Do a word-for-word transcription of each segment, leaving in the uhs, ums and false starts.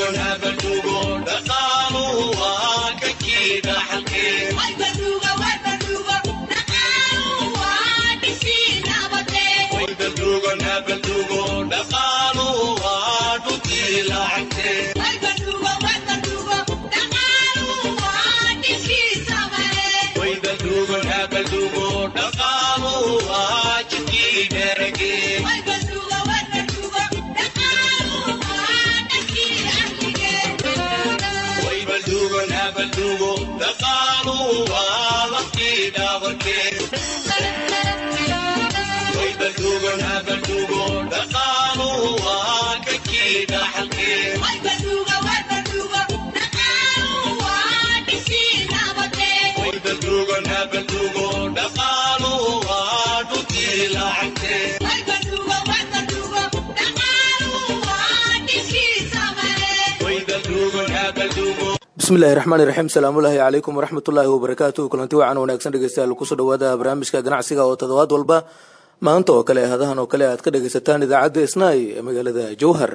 bismillaahi raxmaani raxiim salaamullaahi calaykum waraxmatullaahi wabarakaatuh kulanti wacan wanaagsan dhegeystayaal kusoo dhawaada barnaamijka ganacsiga oo toddobaad walba maanta oo kale hadahan oo kale aad ka dhegaysataan idaacadda isnaay ee magaalada jowhar.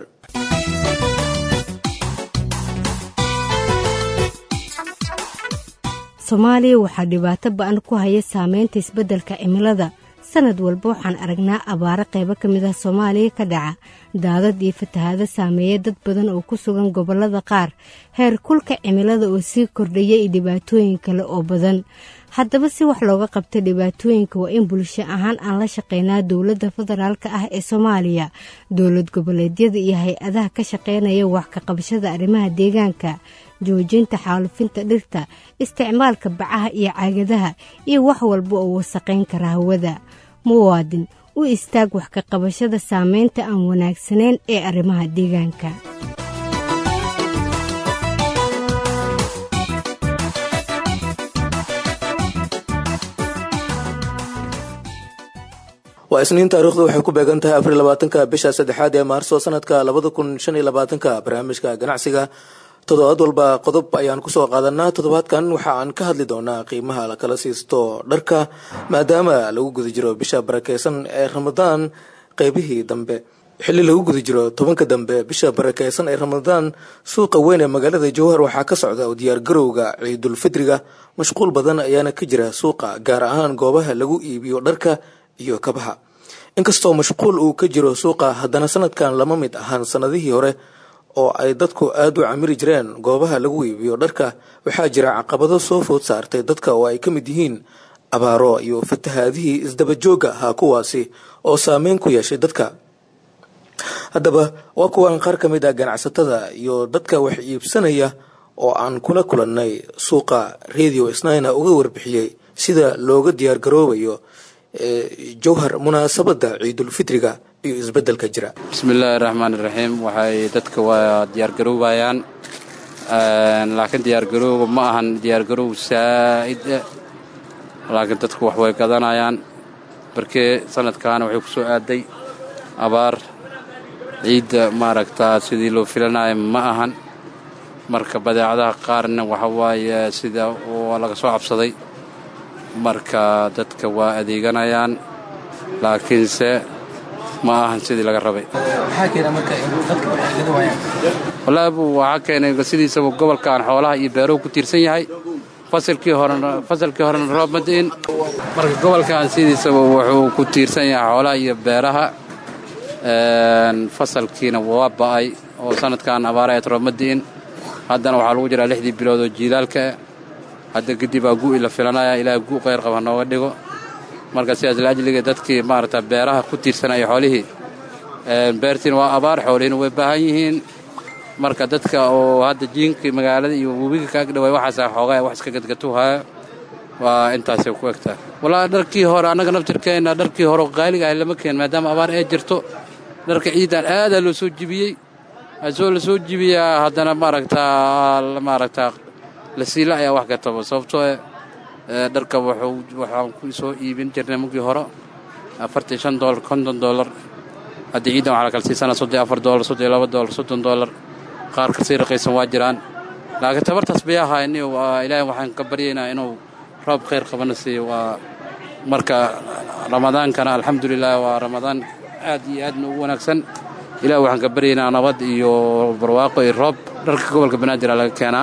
Soomaaliya waxaa dhibaato ba'an ku haya saameynta isbeddelka cimilada. sanad walba waxaan aragnaa abaaro qaybo ka mid ah Soomaaliya ka dhaca daadad iyo fatahaado saameeya dad badan oo ku sugan gobollada qaar heer kulka cimilada oo sii kordhaya iyo dhibaatooyin kale oo badan. Haddaba si wax looga qabto dhibaatooyinka waa in bulsho ahaan aan la shaqeynaa dowladda federaalka ah ee Soomaaliya, dowlad goboleedyada iyo hay-adaha ka shaqeynaya wax ka qabashada arrimaha deegaanka, joojinta xaalufinta dhirta, isticmaalka bacaha iyo caagadaha iyo wax walba oo wasaqayn kara hawada. Muwaadin u istaag wax ka qabashada saameynta aan wanaagsanayn ee arrimaha deegaanka. waa isniin taariikhdu waxay ku beegan tahay abriil labaatanka bisha saddexaad ee maarso sanadka labada kun shan iyo labaatanka. barnaamijka ganacsiga toddobaad walba qodob ayaan kusoo qaadanaa. toddobaadkan waxa aan ka hadli doonaa qiimaha la kala siisto dharka maadaama lagu guda jiro bisha barakeysan ee ramadaan qaybihii dambe. xilli lagu guda jiro tobanka dambe bisha barakeysan ee ramadaan, suuqa weyn ee magaalada jowhar waxaa ka socda u diyaargarowga ciidul fidriga. mashquul badan ayaana ka jira suuqa, gaar ahaan goobaha lagu iibiyo dharka iyo kabaha. inkastoo mashquul uu ka jiro suuqa, haddana sanadkan lama mid ahaan sanadihii hore oo ay dadku aad u camiri jireen goobaha lagu iibiyo dharka. waxaa jira caqabado soo food saartay dadka oo ay ka mid yihiin abaaro iyo fatahaadihii isdaba jooga ahaa, kuwaasi oo saameyn ku yeeshay dadka. haddaba waa kuwan qaar ka mid ah ganacsatada iyo dadka wax iibsanaya oo aan kula kulannay suuqa radio isnaayna uga warbixiyey sida looga diyaargaroobayo jowhar munaasabada ciidul fitriga iyo isbedelka jira. bismillaahi raxmaani raxiim. waxay dadka waa diyaargaroobayaan, laakiin diyaargarowga ma ahan diyaargarow saa'id ah, laakiin dadku wax way gadanayaan markii sanadkaana waxay ku soo aaday abaar. ciidda maaragtaa sidii loo filanayo ma ahan, marka badeecadaha qaarna waxa waaye sida waa laga soo cabsaday, marka dadka waa adeeganayaan laakiinse ma ahan sidii laga rabay. wallaahi waxaa keenay sidiisaba gobolkan xoolaha iyo beeruhu ku tiirsan yahay. fasalkii horena fasalkii horena roob ma di'in, marka gobolkan sidiisaba wuxuu ku tiirsan yahay xoolaha iyo beeraha. fasalkiina waa ba'ay oo sanadkan abaara ay roob ma di'in. haddana waxaa lagu jiraa lixdii bilood oo jiilaalka hadda kadib aa gu'i la filanaya. ilaahay gu' qayr qaba nooga dhigo. marka sidaas laajliga dadkii maaragta beeraha ku tiirsanaya xoolihii, beertiina waa abaar, xoolihiina way baahan yihiin. marka dadka oo hadda jiinkii magaalada iyo webiga kaaga dhawaay waxaasa xoogaa wax iska gadgatuhaya, waa intaasay ku egtaa. wallaahi dharkii hore annaga naftirkeenna dharkii hore qaaliga ah lama keen, maadaama abaar ay jirto. dharka ciidan aadaa loo soo jibiyey, asoo la soo jibiyaa haddana maaragtaa maaragtaa la siila ayaa wax gataba. sababtoo dharka waxaan ku soo iibin jirnay markii hore afartan iyo shan doolar konton doolar. haddii ciidan waxaa la kala siisanaa soddon iyo afar doolar soddon iyo laba doolar soddon doolar. qaar kasii raqiisan waa jiraan, laakiin tabartaas bay ahayn. ilaahay waxaan ka baryaynaa inuu roob khayr qabana siiyo. waa marka ramadaankana alxamdulilah waa ramadaan aad iyo aadna ugu wanaagsan. ilaahay waxaan ka baryaynaa nabad iyo barwaaqo iyo roob dharka gobolka banaadir laga keenaa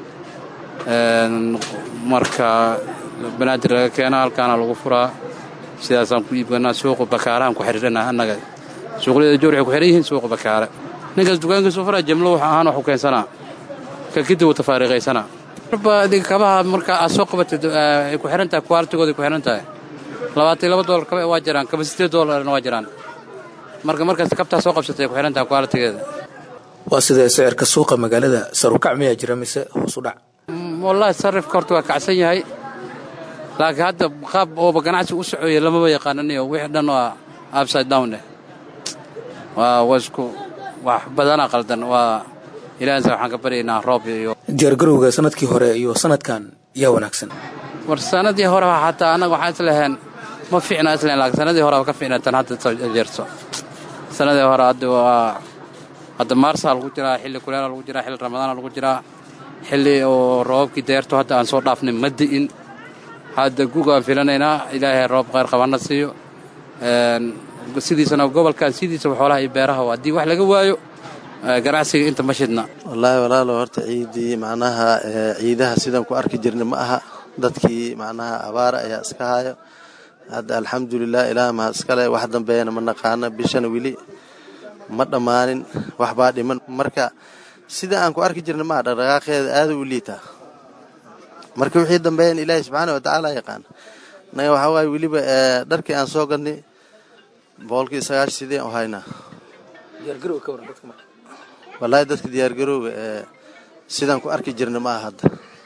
marka banaadir laga keenaa halkaana lagu furaa sidaasaan ku iibganaa suuqa bakaarahan ku xiriirana annaga suuqyada joor waxay ku xiran yihiin suuqa bakaare ninkaas dukaankiisu furaa jimlo wax ahaan wax u keensanaa ka kadib uu tafaariiqaysanaa kabaha marka aad soo qabatay ay ku xiran tahay kwaaltigooda ku xiran tahay labaatan iyo laba doolar kaba waa jiraan kaba siddeed doolarna waa jiraan marka markaas kabtaa soo qabsatay ku xiran tahay kwaalitigeeda waa sidee sicirka suuqa magaalada sarukac miyaa jira mise hoos u dhac wallahi sarifka horta waa kacsan yahay laakiin hadda qaab ooba ganacsi u socoya lamaba yaqaananiyo wixii dhan waa upside down eh waa wasku wax badana qaldan waa ilaahay waxaan ka baryaynaa roob iyo diyaargarowga sanadkii hore iyo sanadkan yaa wanaagsan war sanadii hore xataa anaga waxaan islahayn ma fiicna islahayn laakiin sanadii hore ka fiicnaataan hadda jeerto sanadii hore hadda waa hadda maarsa lagu jiraa xilli kuleel lagu jiraa xilli ramadaan lagu jiraa xilli oo roobkii deerto hadda aan soo dhaafnay ma di'in hadda guga aan filanaynaa ilaahay roob khayr qabana siiyo sidiisana gobolkan sidiisa xoolaha iyo beeraha haddii wax laga waayo ganacsiga inta ma shidna wallaahi walaalo horta ciidii macnaha ciidaha sidaan ku arki jirnay ma aha dadkii macnaha abaara ayaa iska hayo hadda alxamdulilah ilaah ma iskale wax dambeeyana ma naqaana bishana weli ma dhammaanin wax baa dhiman marka sida aan ku arki jirnay ma dhaqdhaqaaqeeda aad u liitaa marka wixii dambeeyana ilaahay subxaanahu wa tacaala yaqaan naga waxaa waaye weliba dharkii aan soo gadnay boqolkii sagaash sideen u haynaa diyaargarowga ka waran dadka marka wallaahi dadka diyaargarowga sidaan ku arki jirnay ma aha hadda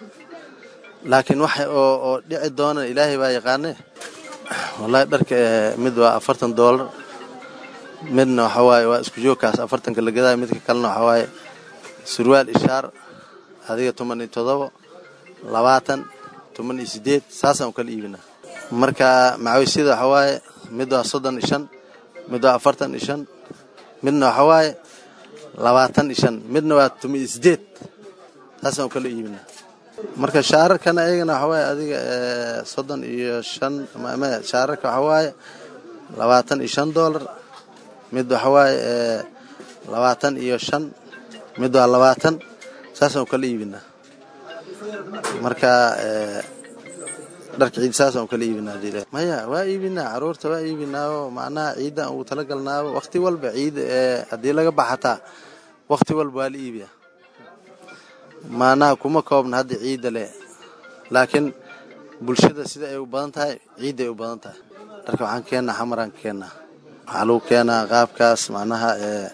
laakiin wax oo oo dhici doona ilaahay baa yaqaane wallaahi dharka mid waa afartan doolar midna waxa waaye waa isku joogkaas afartanka la gadaa midka kalena waxa waaye surwaal ishaar adiga toban iyo toddoba labaatan toban iyo siddeed saasaan u kala iibinaa marka macawisyada waxa waaye mid waa soddon iyo shan mid waa afartan iyo shan midna waxa waaye labaatan iyo shan midna waa toban iyo siddeed saasaan u kala iibinaa marka shaararkana ayagana waxa waaye adiga soddon iyo shan ama shaararka waxa waaye labaatan iyo shan doolar mid waxa waaye labaatan iyo shan mid waa labaatan saasaan u kala iibinaa marka dharka ciid saasaan u kala iibinaa hadii maya waa iibinaa caruurta waa iibinaa oo macnaha ciidda ugu talagalnaaba waqti walba ciid haddii laga baxataa waqti walba waa la iibiyaa macnaha kuma koobna hadda ciidda le laakiin bulshada sida ay u badan tahay ciidday u badan tahay dharka waxaan keennaa xamaraan keennaa waxaa lagu keenaa qaabkaas macnaha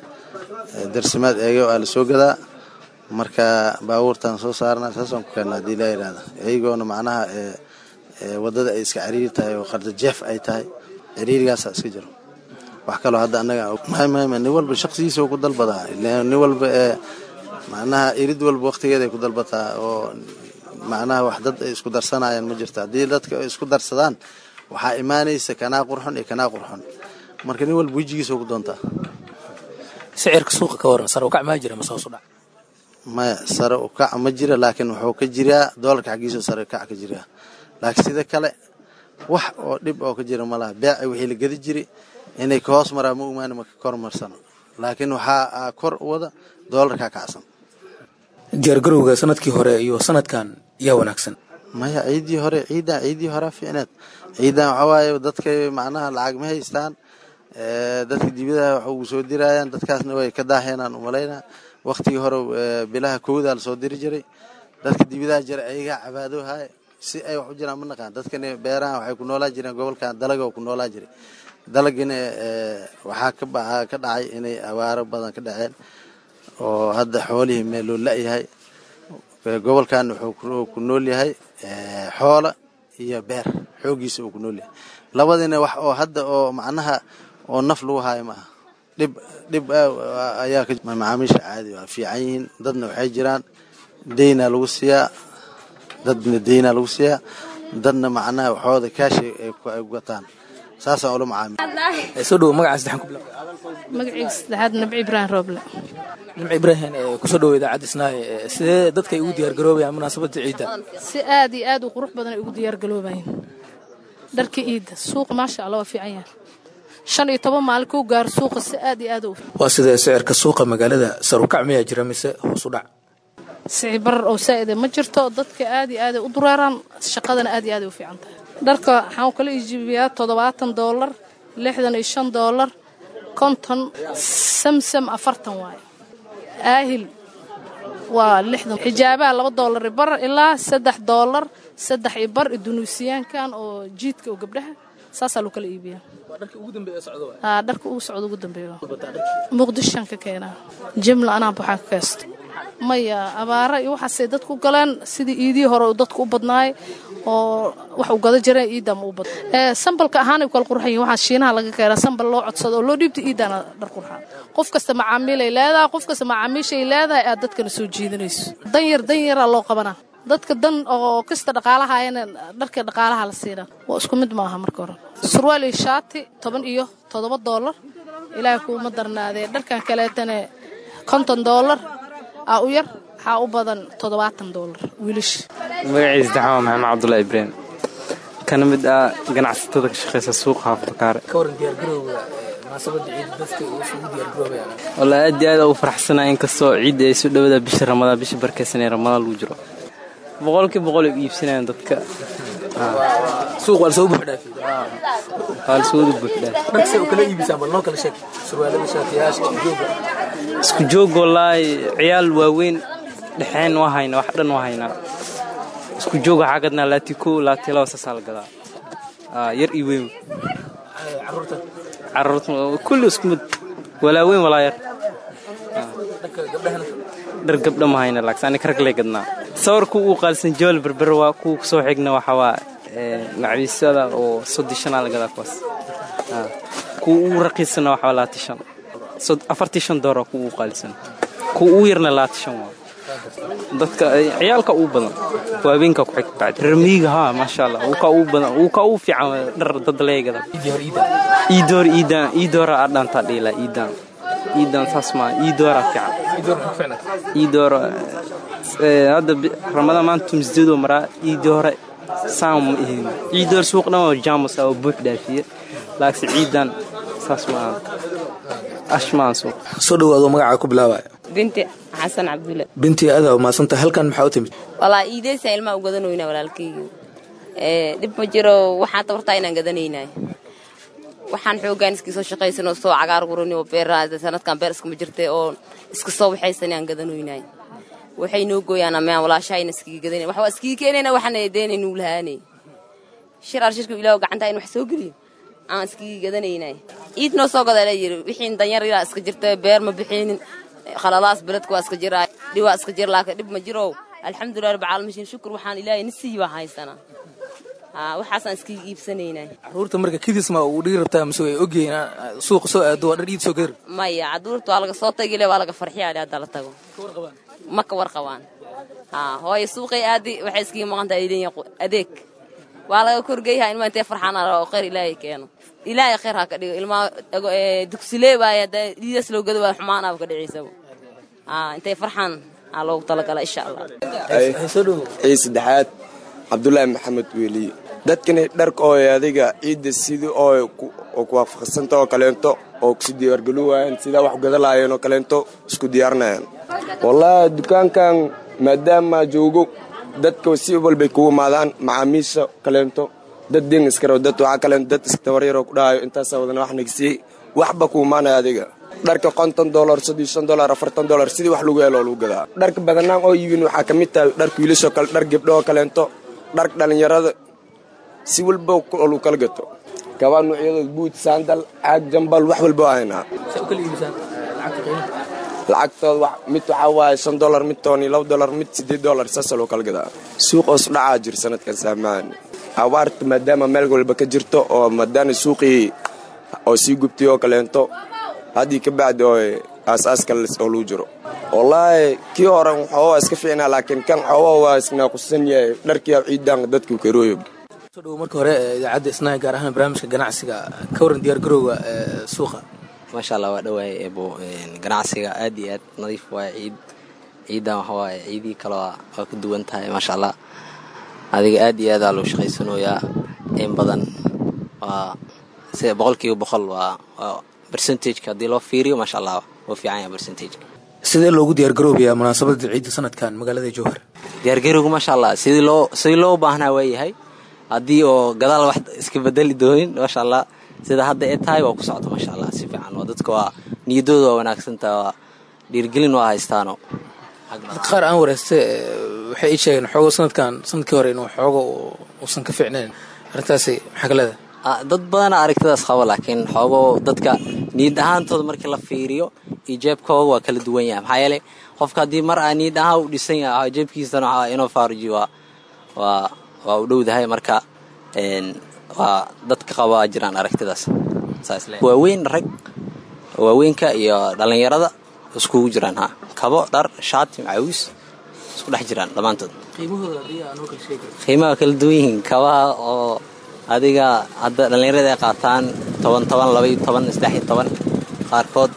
darsimaad eega waa la soo gadaa marka baabuurtaan soo saarnaa saasaan ku keennaa haddii laa yidhaahda iyagoona macnaha waddada ay iska ciriiri tahay oo qarda jeef ay tahay ciriirigaasaa iska jiro wax kaloo hadda annaga nin walba shaqsigiisa ku dalbadaa nin walba macnaha irid walba waqtigeeday ku dalbataa oo macnaha wax dad ay isku darsanayaan ma jirto haddii dadka ay isku darsadaan waxaa imaanaysa kanaa qurxon iyo kanaa qurxon marka nin walba wejigiisa ku doontaa sicirka suuqa ka waran sare u kac ma jira mase hoos u dhac maya sare u kac ma jira laakiin wuxuu ka jiraa doolarka xaggiisa sare u kac ka jiraa laakiin sida kale wax oo dhib oo ka jira ma laha beeci wixii la gadi jiray inay ka hoos maraa ma umaani ma ka kor marsano laakiin waxaa kor u wada doolarkaa kacsan diyaargarowga sanadkii hore iyo sanadkan yaa wanaagsan maya ciidii hore ciidan ciidii hore fiicneed ciidan waxa waaye dadka macnaha lacag ma haystaan dadka dibadaha wax ugu soo dirayaan dadkaasna way ka daaheenaan u malaynaa waqtigii hore bilaha kowdaa la soo diri jiray dadka dibadaha jira ayagaa cabaado haye si ay wax u jiraan ma naqaan dadkani beerahan waxay ku noolaa jireen gobolkan dalaga oo ku noolaa jiray dalagina waxaa ka baxaa ka dhacay inay abaaro badan ka dhaceen oo hadda xoolihii meel loo la'yahay gobolkan wuxuu ku nool yahay xoola iyo beer xoogiisa uu ku nool yahay labadina wax oo hadda oo macnaha oo naf lagu haayo ma aha dhib dhib ayaa ka macaamiisha caadi waa fiican yihiin dadna waxay jiraan deyna lagu siiyaa dadna deyna lagu siiyaa dadna macnaha waxooda kaashi ay ku gataan saasaan ula macaamil soo dhow magaca saddexan ku bilow magaciisa saddexaad nabci ibraahim rooble nabci ibraahim ku soo dhow idaacadda isnaaye sidee dadka ay ugu diyaar garoobayaan munaasabadda ciidda si aad iyo aad u qurux badan ay ugu diyaar garoobayaan dharka ciidda suuqa maasha Allah waa fiican yahay shan iyo toban maalin ku gaar suuqa si aad iyo aad u waa sidee sicirka suuqa magaalada sare u kac miyaa jira mise hoos u dhac sicir barar oo saa'id ma jirto dadka aad iyo aad u dureeraan shaqadana aad iyo aad u fiican tahay dharka waxaan kala iibiyaa toddobaatan doolar lixdan iyo shan doolar konton samsam afartan waaye aahil waa lixdan xijaabaha laba doolar bar ilaa saddex doolar saddex iyo bar indunuusiyaankan oo jiidka oo gabdhaha saasaa loo kala iibiyaa dharka ugu dambeeya socdo haa dharka ugu socdo ugu dambeeya muqdisho ka keenaa jimla anaa baxaan ka kaysto maya abaara iyo waxaasay dadku galeen sidii iidii hore dadku u badnaay oo wax u gada jireen iidam u bad ee sambalka ahaan ay kala qurxayeen waxa shiinaha laga keenaa sambal loo codsado oo loo dhiibto iidana dhar qurxan qof kasta macaamiil ay leedahay qof kasta macaamiishay leedahay aad dadkana soo jiidanayso dan yar dan yar loo qabanaa dadka dan oo kasta dhaqaalaha ayna dharka dhaqaalaha la siina waa isku mid maaha marka hore surwaal iyo shaati toban iyo toddoba doolar ilaahay ku ma darnaadee dharkan kaleetana konton doolar aa u yar waxaa u badan toddobaatan doolar wiilish magaciisa daxaa maxamed cabdullaahi ibraahim kana mid ah ganacsatada ka shaqeysa suuqa Xaafadkaare ka waran diyaar garowga munaasabada ciid dadka uu isugu diyaar garoobayaan wallahi aad iyo aad u faraxsanahay in kastoo ciid ay soo dhawaada bisha Ramadaan bisha barkeysan ee Ramadaan lagu jiro boqolkiiba boqol ay iibsanayaan dadka suuq wal soo buuxdaafi wal soo buuxdaa dharka oo kala iibisaan bal noo kala sheeg surwaalada shaatiyaasha jooga isku joog wallahi ciyaal waaweyn dhaxeen waa hayna wax dhan waa hayna isku joog waxa gadna laatiko laatilo saal gadaa ah yar ii weyn carruurta carruurta kullu isku mid wala weyn wala yar dharka gabdhahana dhar gabdha ma hayna laakiin karag leey gadnaa sawirku uu qaalsan jool berber waa ku soo xigna waxa waa ee macbiisada oo soddon la gadaa kuwaas ah ku uu raqiisana waxa labaatan shan sod afartan shan doolar ku uu qaalsan ku uu yarna labaatan shan waa dadka ciyaalka uu badan waabinka ku xigta ramiga ha ma sha Allah uu ka uu badan uu ka uu fiican dhar dad leegada iidoor iidan iidoor aadanta dhila iidan iidan sasma iidoor fiican iidoor ku fiican iidoor ee hada Ramadaan maanta misdido mara iidoor saam iidoor suuqna oo jaamus oo buux dhaafiye laakiin iidan sasma ashmaan soo dhawaado magaca ku bilaabay binti xasan cabdulle binti aad oo maasanta halkan maxaa u timid wala iideysa ilma u gadanoyna walaalkayga ee dib ma jiro waxaan tabartaa inaan gadanaynaa waxaan xoogaan iska soo shaqeysano soo cagaar gurani oo beeraha sanadkan beer iska ma jirtay oo iska soo waxaysan aan gadanoynaa waxay noo gooyaan ama walaashayna iska gadanay wax waa iska keenayna waxaan eedeynaynu lahaanay shirar shirku ilaaw gacanta in wax soo galiyo aan iska gadanaynaa iid noo soo gaday yiri wixii danyar ila iska jirtay beer ma bixinin خلاص بلدك واسك جرا دي واسك جر لك دب ما جرو الحمد لله رب العالمين شكر وحان إلهي نسي وهاي سنة ها وحسن اسكي يبسنينا عرورته marka kidis ma uu dhigi rabtaa mise way ogeeyna suuq soo aado dhar iid soo gar maya caduurtu waa laga soo tagay waa laga farxiyaa hada la tago ma ka warqabaan ha hooy suuqay aadi waxay iski maqantaa idin adeeg waa laga korgeeyaa in ma intee farxana oo qeyr ilaahay keeno ilaahay khayr ha ka dhigo ilma dugsilee baa diidas loo gado waa xumaana ka dhicaysa ah intay farxan aa loo tala galay insha Allah ay soo dhaw ay saddexaad Abdullaahi Maxamed Weeli dadkani dharka oo adiga ciid sidii oo ku waafaqsan oo kaleento oo ku sidii wargaluwaan sida wax gadalaayeen oo kaleento isku diyaarnayaan wallahi dukaankan maadaama joogo dadka si walba ku maadaan macaamiisha kaleento dad din iskaro dad waxa kale dad iska wareero ku dhaayo intaas wadana wax nagsi waxba ku maanay adiga dharka konton doolar soddon doolar afartan doolar sidii wax lagu helo lagu gadaa dharka badanaan oo iibin waxa kamid tahay dharka wiilasho kale dhar gabdho kaleento dhar dhalinyarada si walba lagu kala gato gabadh noocyada boot sandal aag jambal wax walba ayna soo kala iibsan lacagtooda wax mid waxa waaye shan doolar mid toban laba doolar mid siddeed doolar saas loo kala gadaa suuq oo dhaca jir sanadkan saamaan awaarta maadaama meel walba ka jirto oo madana suuqii oo si gubtay oo kaleento hadii ka baad oo aasaaska oo loo jiro wallahi kii hore waxa iska fiicnaa laakiin kan xawa waa isna qusan yahay dharkii ciidan dadku ka rooyo soo dhaw marka hore idaacadda isnaa gaar ahaan barnaamijka ganacsiga ka waran diyaar garowga suuqa ما شاء الله ودواي أبو جناسية أدي أد نظيف وعيد عيدا هو عيدي كلا كدوان تاي ما شاء الله هذه أدي هذا لو شخص إنه يا إم بدن و سبقول كيو بخل و برسنتيج كدي لو فيري ما شاء الله وفي عين برسنتيج sidee loogu diyaargaroobayaa munaasabadda ciidda sanadkan magaalada jowhar? diyaargarowga maasha allah sidii loo sidii loo baahnaa waa yahay haddii oo gadaal wax iska bedeli doonin maasha allah sida hadda ay tahay waa ku socdo maasha allah si fiican waa dadka waa niyadooda waa wanaagsantaha waa dhiirgelin waa haystaano qaar aan wareyste waxay ii sheegeen xoogo sanadkan sanadkii hore inuu xoogo uusan ka fiicnayn arrintaasi maxaa ka leedahay? dad badana aragtidaas qaba laakiin xoogo dadka niyad ahaantooda markii la fiiriyo iyo jeebkooda waa kala duwan yahay maxaa yeelay qofka haddii mar aa niyad ahaan u dhisan yahay jeebkiisana waxaa inoo faaruji waa waa waa u dhowdahay marka waa dadka qabaa jiraan aragtidaas waaweyn rag waaweynka iyo dhallinyarada iskugu jiraan ha kabo dhar shaati macawiis isku dhex jiraan dhammaantood qiimaha kala duwan yihiin kabaha oo adiga hadda dhallinyarada ay qaataan toban toban labaiyo toban saddex iyo toban qaarkood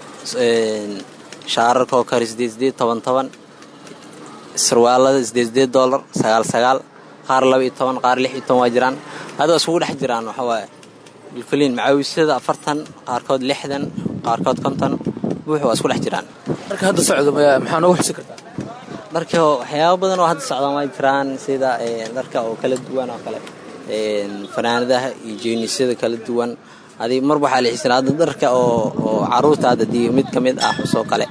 shaararkoo kale sideed sideed toban toban sarwaalada sideed sideed dollar sagaal sagaal qaar laba iyo toban qaar lix iyo toban waa jiraan hadda iskugu dhex jiraan waxa waaye bilkuliin macawisyada afartan qaarkood lixdan qaarkood konton buux waa isku dhex jiraan. marka hadda socdo maxaa noogu xusi kartaa? dharka waxyaabo badan oo hadda socdaan waa jiraan sida dharka oo kala duwan oo kale fanaanadaha iyo jeenisyada kala duwan adii mar waxaa la xiisanaa hadda dharka oo oo caruurta hadda dii mid ka mid ah soo kale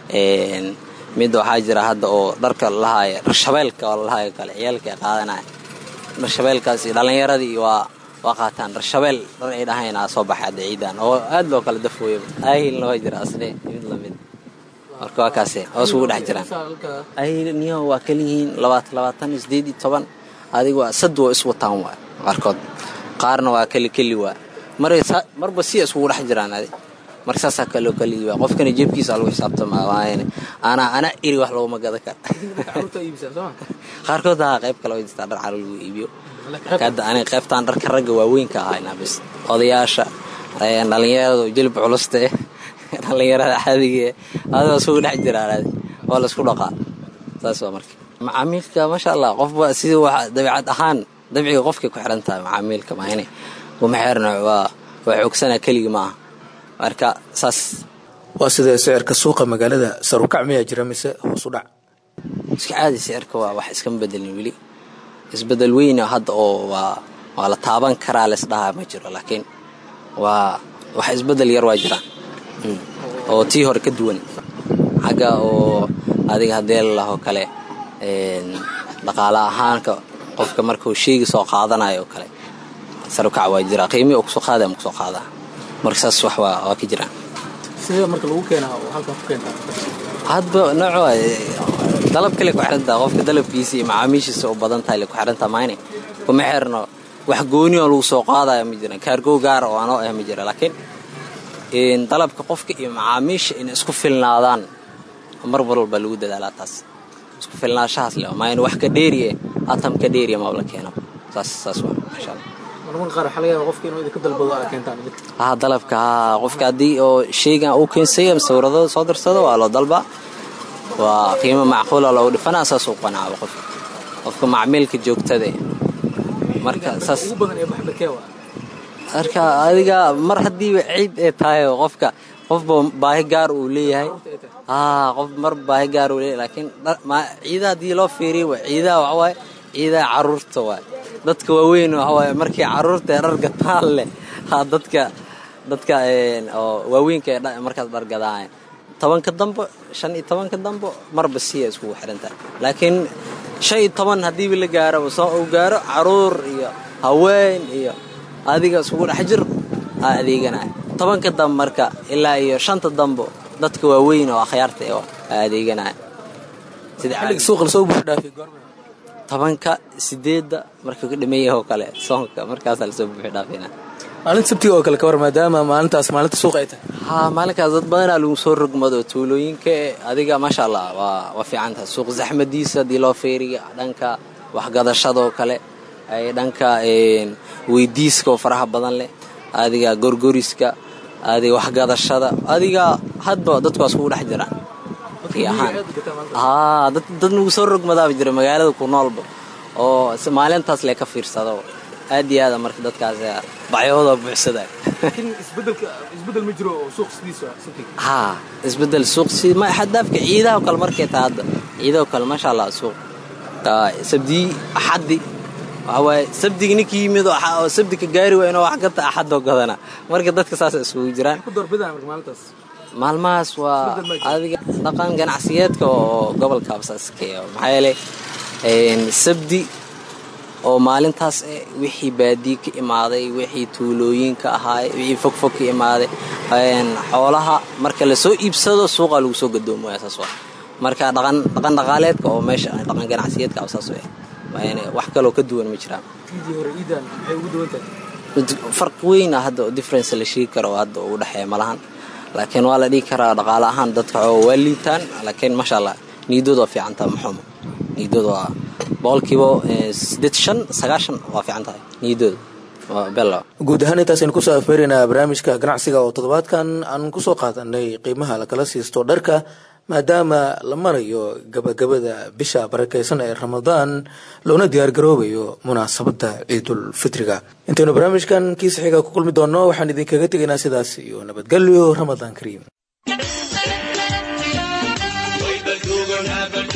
mid waxaa jira hadda oo dharka lahaaya shabeelka oo lahaaya kale ciyaalka qaadanaya shabeelkaasi dhalinyaradii waa waa qaataan shabeel dhar ay dhahayna soo baxay ciidan oo aad loo kala dafooyo aahilna waa jira asne mid la mid marka waa kaasee oo isugu dhex jiraan aahilniyo waa kaliyihiin labaatan labaatan sideed iyo toban adigu sad waa is wataan waa qaarkood qaarna waa kali kali waa marba si isugu dhex jiraan adi markaasa kale kali waa qofkana jeebkiisa lagu xisaabtamaa waayeen ana ana iri wax loo magada ka qaarkood ah qayb kale oo inta dhar caruur lagu iibiyo kada ani qaybtaan dharka ragga waaweynka ahayna bis odayaasha ay dhalinyarada jilib culusta eh dhalinyarada caadiga adoo soo dhex jiraan oo la isku dhaqaa taas waa markii macaamilka ma sha Allah qof sidii wax dabiicad ahaan dabiiciga qofka ku xiran tahay macaamilka ma inay uma xirna waa wax ogsana kaliya ma marka saas waa sida sicirka suuqa magaalada sar u kac miyaa jira mise hoos u dhac? iska caadi sicirka waa wax iska bedelin wili isbedel weyn hadda oo waa waa la taaban karaa la isdhaha ma jiro laakiin waa wax isbedel yar waa jira oo tii hore ka duwan xaga oo adiga hadee la laho kale een dhaqaale ahaanka qofka markuu sheegi soo qaadanayo kale sar u kac waa jira qiimo oo soo qaada ma soo qaada markaas wax waa waa ka jira sidee marka lagu keenaa oo halka ku keentaa hadba nooc dalab kale ku xirantaa qofka dalabkiisa iyo macaamiishiisa oo badan tahay ku xirantaa maayne kuma xirno wax gooni oo lagu soo qaadayo ma jiraan kaargo gaar oo aan oo ah ma jira laakiin in dalabka qofka iyo macaamiisha in isku filnaadaan mar walba lagu dadaalaa taas isku filnaashaas leh maayne wax ka dheeriye atam ka dheeriye ma wala keeno saas saas waa insha Allah marka qaar xalaya qofka inuu idin ka dalbado ay keentaan ah dalabka qofka hadii oo sheygan uu keensayo sawirada soo dirsado waa loo dalba waa qiimo macquul ah loo dhifana asaas u qanaaco qof qofka macaamilka joogtada marka saas ugu badan ee maxbakee waa arka adiga mar hadii ciid ay tahay qofka qof baahi gaar uu leeyahay ah qof mar baahi gaar uu leeyahay laakiin ciida hadii loo fiiriyo ciida waxa way ciida caruurta waa dadka waaweyn waxa way markii caruurta dhar gataan leh ha dadka dadka oo waaweynka markaas dhar gadaan toban ka dambe shan iyo toban ka dambe marba si isku xirantaa laakiin shan iyo toban hadii la gaaro soo uu gaaro caruur iyo haween iyo adiga isku dhex jir adeegana toban ka dambe marka ilaa iyo shanta dambe dadka waaweyn oo akhyaarta oo adeegana sida xilliga suuqa soo buux dhaafay goorma tobanka sideedda marka ka dhameeyay oo kale soonka markaas la soo buux dhaafayna maalinta sabtiga oo kale ka war maadaama maalintaas maalinta suuqa ay tahay ha maalinkaas dad badan lagu soo rogmado tuulooyinka adiga ma sha Allah waa waa fiican tahay suuq zaxmadiisa dii loo feeriga dhanka wax gadashada oo kale ay dhanka een weydiiska oo faraha badan leh adiga gorgoriska adiga wax gadashada adiga hadba dadku isku dhex jiraan ah dad dad ugu soo rogmadaa jira magaalada ku noolba oo maalintaas la ka fiirsado aad iyo aad marka dadkaas bacyooda buuxsada laakiin isbedelka isbedel ma jiro suuq sidiisa sabtiga ha isbedel suuq si ma xadaafka ciidaha kale markay taada ciidaha kale ma sha Allah suuq ta sabdi ahadi waxa sabdiga ninkii yimid oo sabdiga gaari waa inuu wax ka ta ahad oo gadana marka dadka saas isugu jiraan ku doorbidaan marka maalintaas maalmahaas waa adiga dhaqan ganacsiyeedka oo gobolka Absaaskiyo maxaa yeelay een sabdi oo maalintaas wixii baadi ka imaaday wixii tuulooyinka ahaay wixii fog fog ka imaaday een xoolaha marka la soo iibsado suuqa lagu soo gadoomo asaas waa marka dhaqan dhaqan dhaqaaleedka oo meesha dhaqan ganacsiyeedka Absaas waa yani wax kale oo ka duwan ma jiraan idii hore iidan ay ugu duwan tahay farq weyn ah hadda difference la sheegi karo hadda u dhaxeeya malahan laakiin waa la dhigi karaa dhaqaale ahaan dadka oo walitaan laakiin ma sha Allah niidooda fiican tahay maxumo niidooda waa boqolkiiba siddeed shan sagaashan waa fiican tahay niidooda waa bella guud ahaan intaas aynu kusoo afmeerinaa barnaamijka ganacsiga oo toddobaadkan aan kusoo qaadanay qiimaha la kala siisto dharka maadaama la marayo gabagabada bisha barakeysan ee Ramadaan loona diyaar garoobayo munaasabada Ciidul Fitriga intaynu barnaamijkan kiisa xiga ku kulmi doono waxaan idinkaga tegaynaa sidaas iyo nabadgelyo Ramadaan Kariim